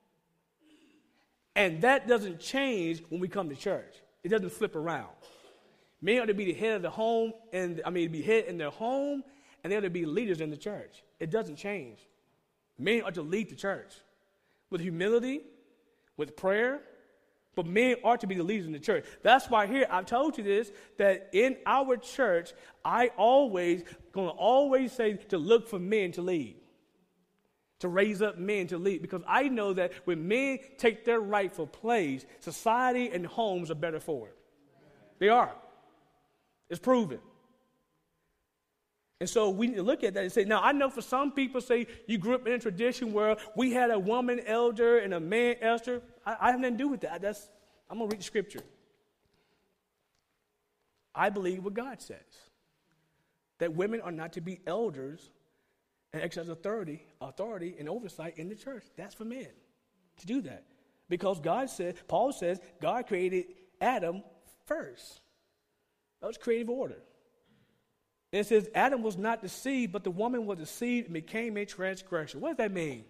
And that doesn't change when we come to church. It doesn't flip around. Men are to be the head of the home, and I mean, be head in their home, and they are to be leaders in the church. It doesn't change. Men are to lead the church with humility, with prayer, but men are to be the leaders in the church. That's why here I've told you this, that in our church, I always, going to always say to look for men to lead, to raise up men to lead, because I know that when men take their rightful place, society and homes are better for it. They are. It's proven. And so we need to look at that and say, now I know for some people say you grew up in a tradition where we had a woman elder and a man elder. I, I have nothing to do with that. That's, I'm going to read the scripture. I believe what God says, that women are not to be elders and exercise authority, authority and oversight in the church. That's for men to do that. Because God said, Paul says, God created Adam first. That was creative order. And it says, Adam was not deceived, but the woman was deceived and became a transgressor. What does that mean?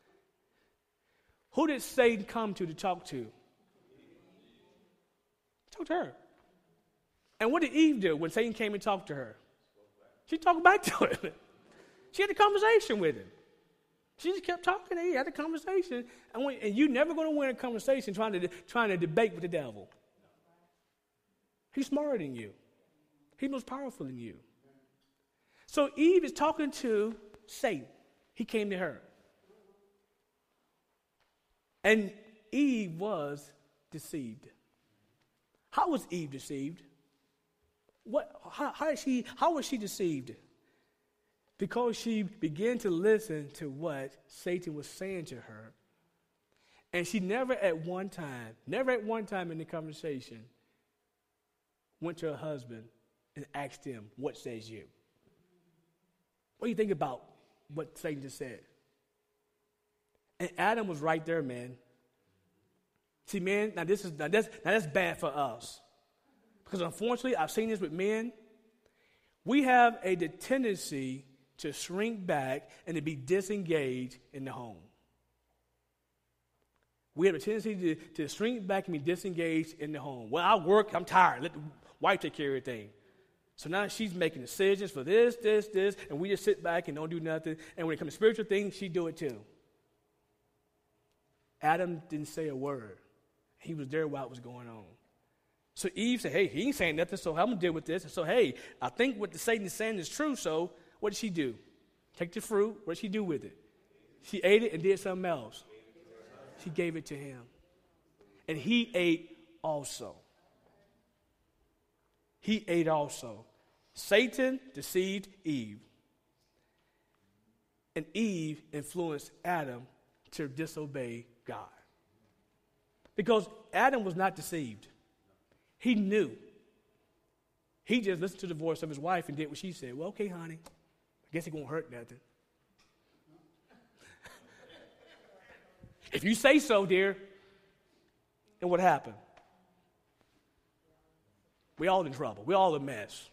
Who did Satan come to to talk to? Talk to her. And what did Eve do when Satan came and talked to her? She talked back to him. She had a conversation with him. She just kept talking to him, had a conversation. And, when, and you're never going to win a conversation trying to, trying to debate with the devil. He's smarter than you. He's most powerful than you. So Eve is talking to Satan. He came to her. And Eve was deceived. How was Eve deceived? What? How, how, is she, how was she deceived? Because she began to listen to what Satan was saying to her. And she never at one time, never at one time in the conversation, went to her husband and asked him, what says you? What do you think about what Satan just said? And Adam was right there, man. See, man, now this is now that's, now that's bad for us. Because unfortunately, I've seen this with men. We have a tendency to shrink back and to be disengaged in the home. We have a tendency to, to shrink back and be disengaged in the home. Well, I work, I'm tired. Let the wife take care of everything. So now she's making decisions for this, this, this, and we just sit back and don't do nothing. And when it comes to spiritual things, she do it too. Adam didn't say a word. He was there while it was going on. So Eve said, hey, he ain't saying nothing, so I'm going to deal with this. And so, hey, I think what the Satan is saying is true, so what did she do? Take the fruit. What did she do with it? She ate it and did something else. She gave it to him. And he ate also. He ate also. Satan deceived Eve. And Eve influenced Adam to disobey God. Because Adam was not deceived. He knew. He just listened to the voice of his wife and did what she said. Well, okay, honey. I guess it won't hurt nothing. If you say so, dear. And what happened? We all in trouble. We all a mess.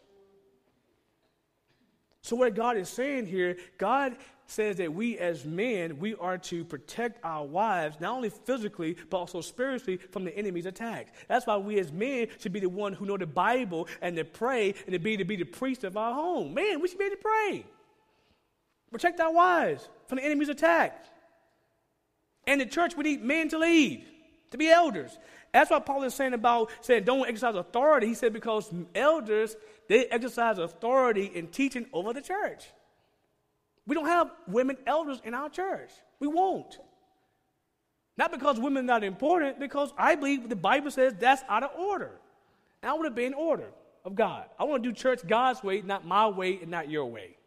So what God is saying here, God says that we as men, we are to protect our wives, not only physically, but also spiritually from the enemy's attacks. That's why we as men should be the one who know the Bible and to pray and to be to be the priest of our home. Man, we should be able to pray. Protect our wives from the enemy's attack. And the church, we need men to lead, to be elders. That's what Paul is saying about saying don't exercise authority. He said because elders, they exercise authority in teaching over the church. We don't have women elders in our church. We won't. Not because women are not important, because I believe the Bible says that's out of order. And I want to be in order of God. I want to do church God's way, not my way and not your way.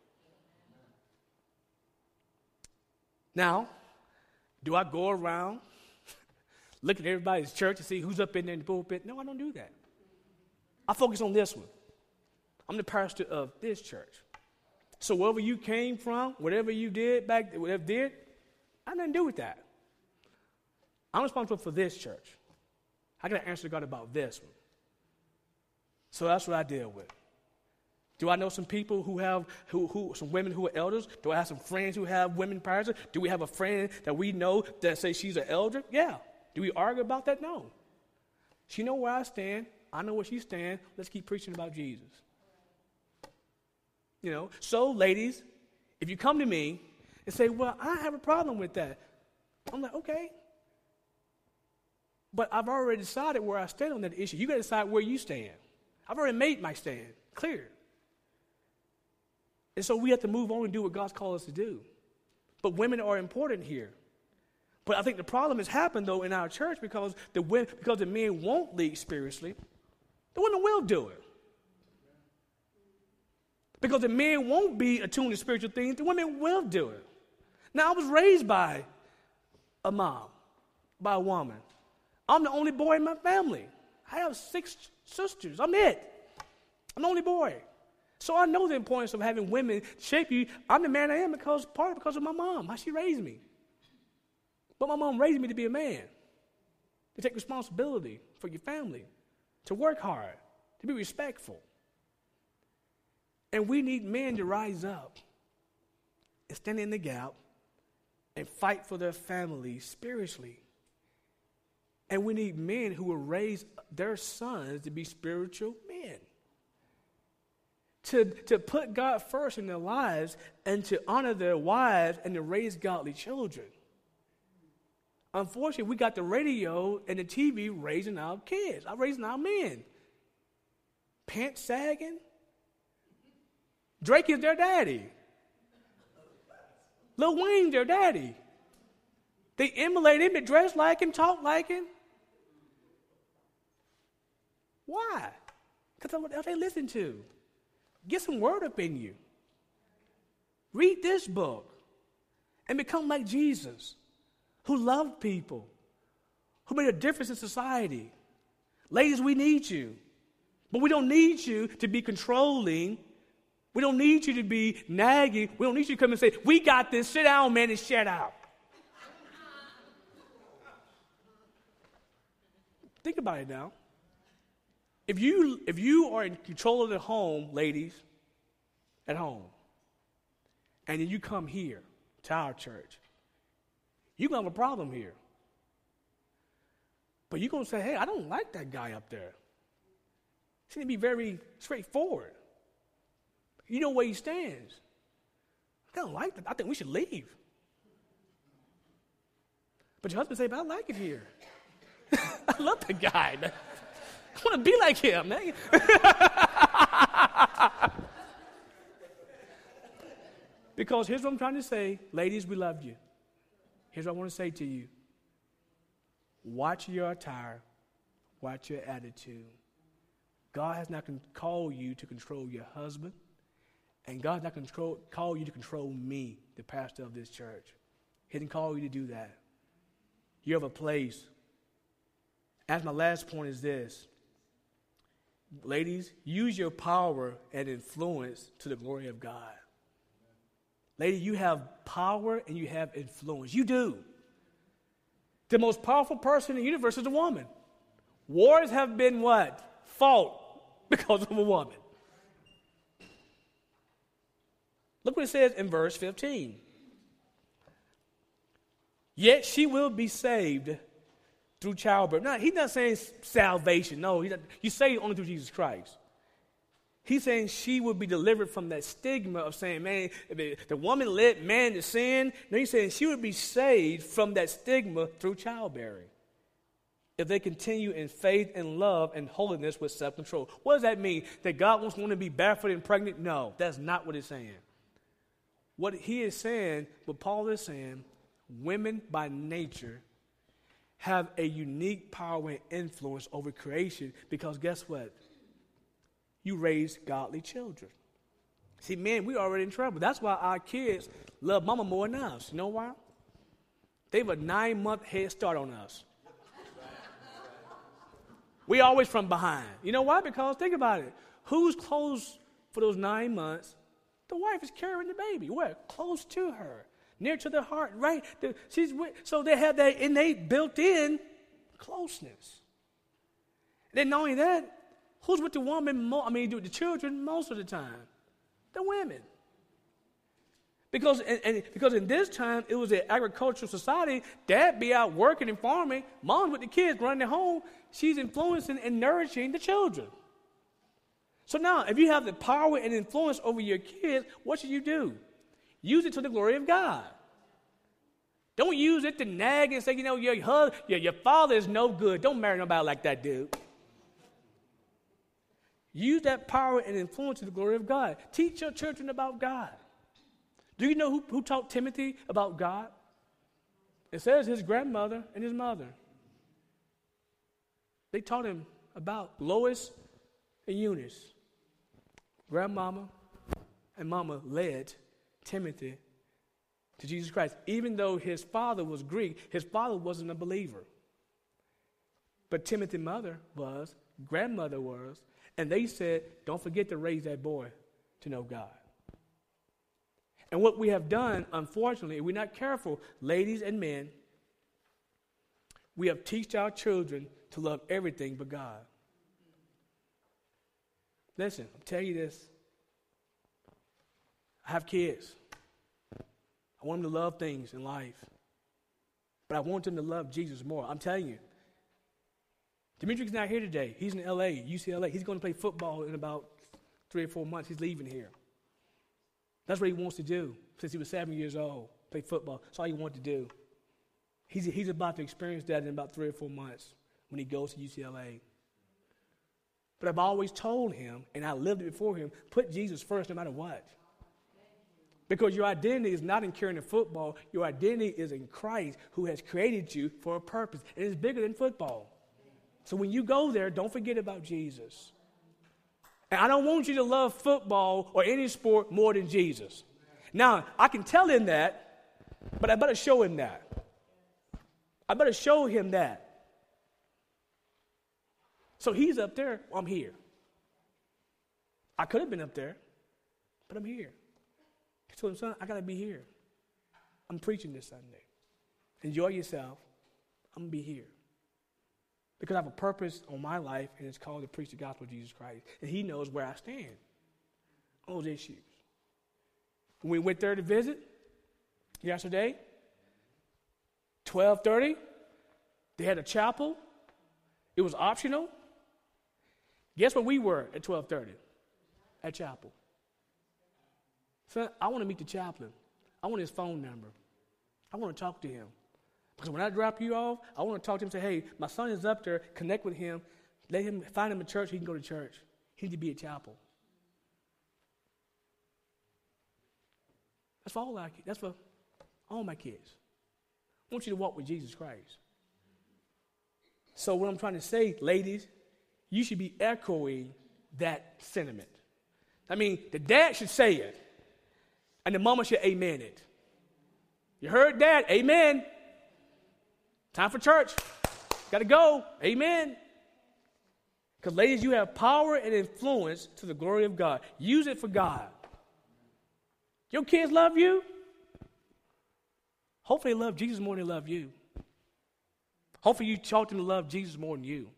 Now, do I go around looking at everybody's church to see who's up in there in the pulpit? No, I don't do that. I focus on this one. I'm the pastor of this church. So wherever you came from, whatever you did back, whatever did, I had nothing to do with that. I'm responsible for this church. I got to answer to God about this one. So that's what I deal with. Do I know some people who have, who, who, some women who are elders? Do I have some friends who have women pastors? Do we have a friend that we know that says she's an elder? Yeah. Do we argue about that? No. She knows where I stand. I know where she stands. Let's keep preaching about Jesus. You know, so ladies, if you come to me and say, well, I have a problem with that, I'm like, okay. But I've already decided where I stand on that issue. You got to decide where you stand. I've already made my stand clear. And so we have to move on and do what God's called us to do. But women are important here. But I think the problem has happened, though, in our church because the women, because the men won't lead spiritually, the women will do it. Because the men won't be attuned to spiritual things, the women will do it. Now, I was raised by a mom, by a woman. I'm the only boy in my family. I have six sisters. I'm it. I'm the only boy. So I know the importance of having women shape you. I'm the man I am because partly because of my mom, how she raised me. But my mom raised me to be a man, to take responsibility for your family, to work hard, to be respectful. And we need men to rise up and stand in the gap and fight for their families spiritually. And we need men who will raise their sons to be spiritual men. To, to put God first in their lives and to honor their wives and to raise godly children. Unfortunately, we got the radio and the T V raising our kids, raising our men. Pants sagging. Drake is their daddy. Lil Wayne, their daddy. They emulate him, they dress like him, talk like him. Why? Because that's what else they listen to. Get some word up in you. Read this book and become like Jesus, who loved people, who made a difference in society. Ladies, we need you. But we don't need you to be controlling. We don't need you to be nagging. We don't need you to come and say, we got this. Sit down, man, and shut out. Think about it now. If you, if you are in control of the home, ladies, at home, and then you come here to our church, you're going to have a problem here. But you're going to say, hey, I don't like that guy up there. He seems to be very straightforward. You know where he stands. I don't like that. I think we should leave. But your husband say, but I like it here. I love the guy. I want to be like him, man. Because here's what I'm trying to say. Ladies, we love you. Here's what I want to say to you. Watch your attire. Watch your attitude. God has not con- called you to control your husband. And God has not control, called you to control me, the pastor of this church. He didn't call you to do that. You have a place. As my last point is this. Ladies, use your power and influence to the glory of God. Lady, you have power and you have influence. You do. The most powerful person in the universe is a woman. Wars have been what? Fought because of a woman. Look what it says in verse fifteen. Yet she will be saved through childbirth. Now, he's not saying salvation. No, he's not, you save only through Jesus Christ. He's saying she will be delivered from that stigma of saying, man, the woman led man to sin. No, he's saying she would be saved from that stigma through childbearing. If they continue in faith and love and holiness with self-control. What does that mean? That God wants one to be barefooted and pregnant? No, that's not what it's saying. What he is saying, what Paul is saying, women by nature have a unique power and influence over creation because guess what? You raise godly children. See, man, we're already in trouble. That's why our kids love mama more than us. You know why? They have a nine-month head start on us. We always from behind. You know why? Because think about it. Who's close for those nine months? The wife is carrying the baby. Where? Close to her. Near to the heart, right? The, she's with, so they have that innate built-in closeness. Then not only that, who's with the woman, mo- I mean, the children most of the time? The women. Because, and, and because in this time, it was an agricultural society. Dad be out working and farming. Mom with the kids running the home. She's influencing and nourishing the children. So now, if you have the power and influence over your kids, what should you do? Use it to the glory of God. Don't use it to nag and say, you know, your husband, your, your father is no good. Don't marry nobody like that dude. Use that power and influence to the glory of God. Teach your children about God. Do you know who, who taught Timothy about God? It says his grandmother and his mother. They taught him about Lois and Eunice. Grandmama and mama led Timothy to Jesus Christ. Even though his father was Greek, his father wasn't a believer. But Timothy's mother was, grandmother was, and they said, don't forget to raise that boy to know God. And what we have done, unfortunately, if we're not careful, ladies and men, we have taught our children to love everything but God. Listen, I'll tell you this. I have kids. I want them to love things in life. But I want them to love Jesus more. I'm telling you. Demetrius is not here today. He's in L A, U C L A. He's going to play football in about three or four months. He's leaving here. That's what he wants to do since he was seven years old, play football. That's all he wanted to do. He's, he's about to experience that in about three or four months when he goes to U C L A. But I've always told him, and I lived it before him, put Jesus first no matter what. Because your identity is not in carrying a football. Your identity is in Christ who has created you for a purpose. And it's bigger than football. So when you go there, don't forget about Jesus. And I don't want you to love football or any sport more than Jesus. Now, I can tell him that, but I better show him that. I better show him that. So he's up there, well, I'm here. I could have been up there, but I'm here. I told him, son, I got to be here. I'm preaching this Sunday. Enjoy yourself. I'm going to be here. Because I have a purpose on my life, and it's called to preach the gospel of Jesus Christ. And he knows where I stand on those issues. When we went there to visit yesterday, twelve thirty, they had a chapel. It was optional. Guess where we were at twelve thirty? At chapel. Son, I want to meet the chaplain. I want his phone number. I want to talk to him. Because when I drop you off, I want to talk to him and say, hey, my son is up there. Connect with him. Let him find him a church. He can go to church. He needs to be at chapel. That's for all our kids. That's for all my kids. I want you to walk with Jesus Christ. So what I'm trying to say, ladies, you should be echoing that sentiment. I mean, the dad should say it, and the mama should amen it. You heard that? Amen. Time for church. Got to go. Amen. Because, ladies, you have power and influence to the glory of God. Use it for God. Your kids love you. Hopefully they love Jesus more than they love you. Hopefully you taught them to love Jesus more than you.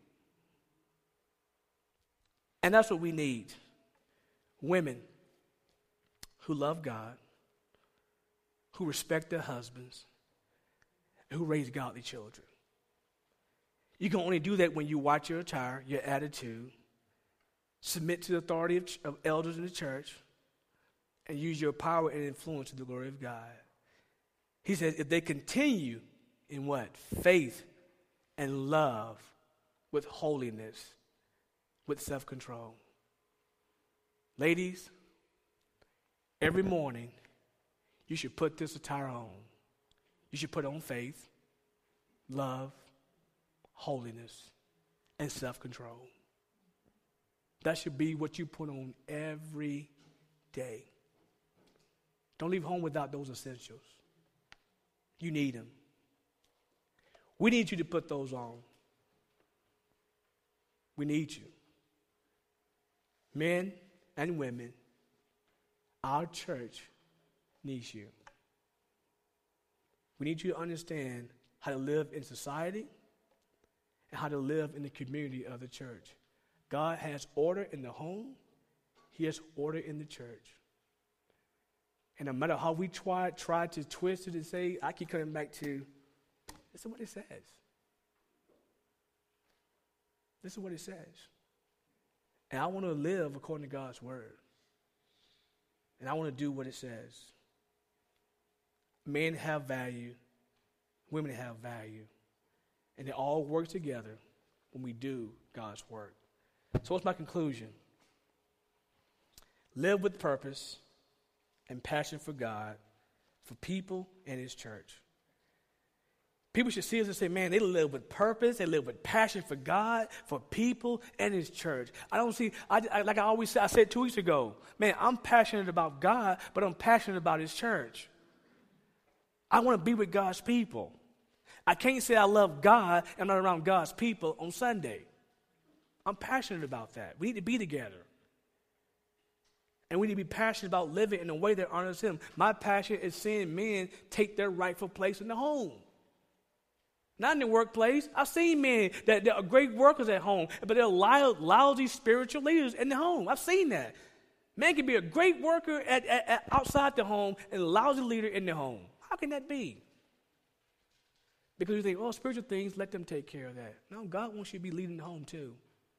And that's what we need. Women who love God, who respect their husbands, and who raise godly children. You can only do that when you watch your attire, your attitude, submit to the authority of, of elders in the church, and use your power and influence to the glory of God. He says if they continue in what? Faith and love with holiness, with self-control. Ladies, every morning you should put this attire on. You should put on faith, love, holiness, and self-control. That should be what you put on every day. Don't leave home without those essentials. You need them. We need you to put those on. We need you. Men and women, our church needs you. We need you to understand how to live in society and how to live in the community of the church. God has order in the home. He has order in the church. And no matter how we try, try to twist it and say, I keep coming back to, this is what it says. This is what it says. And I want to live according to God's word. And I want to do what it says. Men have value. Women have value. And they all work together when we do God's work. So what's my conclusion? Live with purpose and passion for God, for people and his church. People should see us and say, man, they live with purpose. They live with passion for God, for people, and his church. I don't see, I, I, like I always said, I said two weeks ago, man, I'm passionate about God, but I'm passionate about his church. I want to be with God's people. I can't say I love God and I'm not around God's people on Sunday. I'm passionate about that. We need to be together. And we need to be passionate about living in a way that honors him. My passion is seeing men take their rightful place in the home. Not in the workplace. I've seen men that, that are great workers at home, but they're loud, lousy spiritual leaders in the home. I've seen that. Man can be a great worker at, at, at outside the home and a lousy leader in the home. How can that be? Because you think, oh, spiritual things, let them take care of that. No, God wants you to be leading the home too.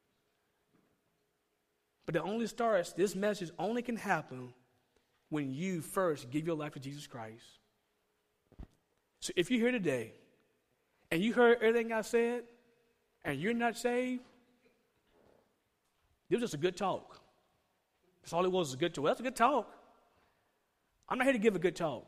But it only starts, this message only can happen when you first give your life to Jesus Christ. So if you're here today and you heard everything I said and you're not saved, it was just a good talk. That's all it was, was a good talk. Well, that's a good talk. I'm not here to give a good talk.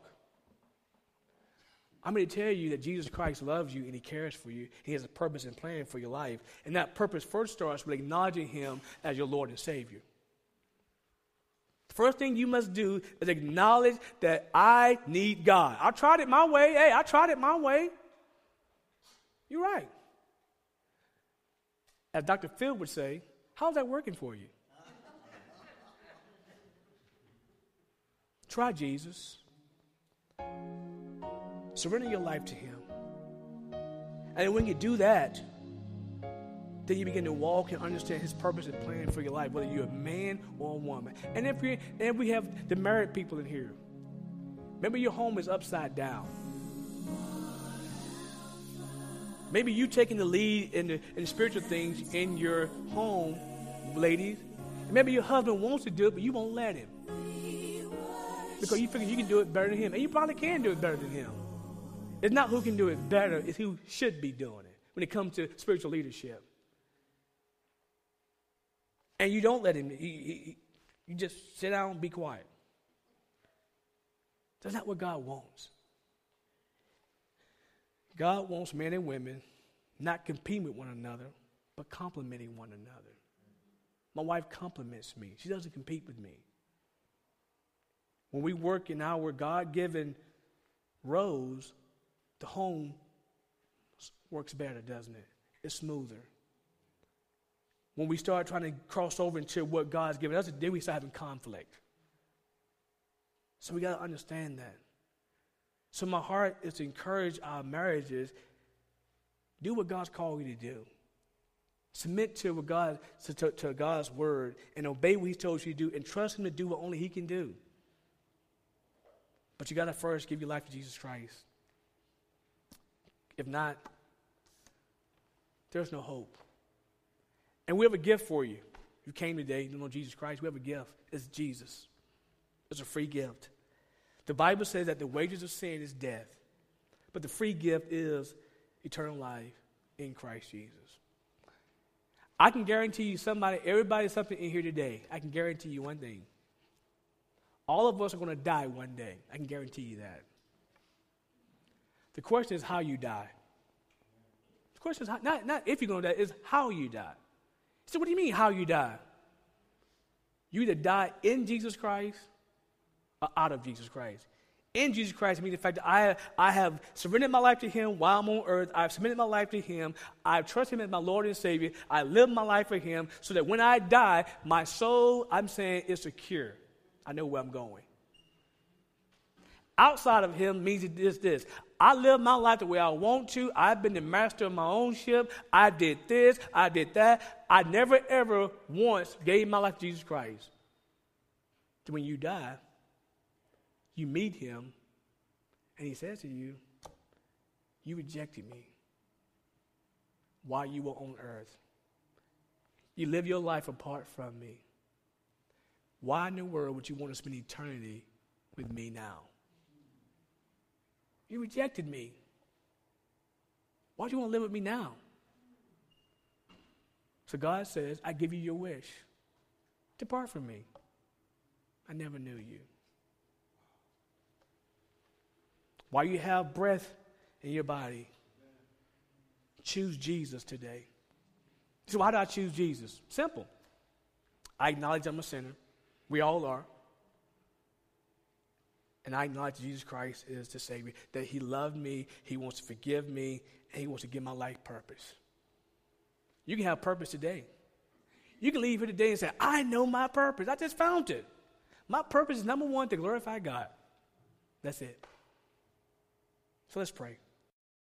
I'm going to tell you that Jesus Christ loves you and he cares for you. He has a purpose and plan for your life. And that purpose first starts with acknowledging him as your Lord and Savior. The first thing you must do is acknowledge that I need God. I tried it my way. Hey, I tried it my way. You're right. As Doctor Phil would say, how's that working for you? Try Jesus. Surrender your life to him. And when you do that, then you begin to walk and understand his purpose and plan for your life, whether you're a man or a woman. And if, you and we have the married people in here, remember your home is upside down. Maybe you taking the lead in the, in the spiritual things in your home, ladies. Maybe your husband wants to do it, but you won't let him. Because you figure you can do it better than him. And you probably can do it better than him. It's not who can do it better, it's who should be doing it when it comes to spiritual leadership. And you don't let him, he, he, you just sit down and be quiet. That's not what God wants. God wants men and women not competing with one another, but complimenting one another. My wife compliments me. She doesn't compete with me. When we work in our God-given roles, the home works better, doesn't it? It's smoother. When we start trying to cross over into what God's given us, then we start having conflict. So we got to understand that. So my heart is to encourage our marriages, do what God's called you to do. Submit to, what God, to, to God's word and obey what He told you to do and trust Him to do what only He can do. But you got to first give your life to Jesus Christ. If not, there's no hope. And we have a gift for you. You came today, you don't know Jesus Christ, we have a gift. It's Jesus. It's a free gift. The Bible says that the wages of sin is death, but the free gift is eternal life in Christ Jesus. I can guarantee you somebody, everybody, something in here today. I can guarantee you one thing. All of us are going to die one day. I can guarantee you that. The question is how you die. The question is how, not, not if you're going to die, it's how you die. So what do you mean how you die? You either die in Jesus Christ or out of Jesus Christ. In Jesus Christ means the fact that I, I have surrendered my life to Him while I'm on earth. I've submitted my life to Him. I trust Him as my Lord and Savior. I live my life for Him so that when I die, my soul, I'm saying, is secure. I know where I'm going. Outside of Him means it is this. I live my life the way I want to. I've been the master of my own ship. I did this. I did that. I never, ever once gave my life to Jesus Christ. When you die, you meet Him, and He says to you, you rejected me while you were on earth. You live your life apart from me. Why in the world would you want to spend eternity with me now? You rejected me. Why do you want to live with me now? So God says, I give you your wish. Depart from me. I never knew you. While you have breath in your body, choose Jesus today. So why do I choose Jesus? Simple. I acknowledge I'm a sinner. We all are. And I acknowledge Jesus Christ is the Savior, that He loved me, He wants to forgive me, and He wants to give my life purpose. You can have purpose today. You can leave here today and say, I know my purpose. I just found it. My purpose is, number one, to glorify God. That's it. So let's pray.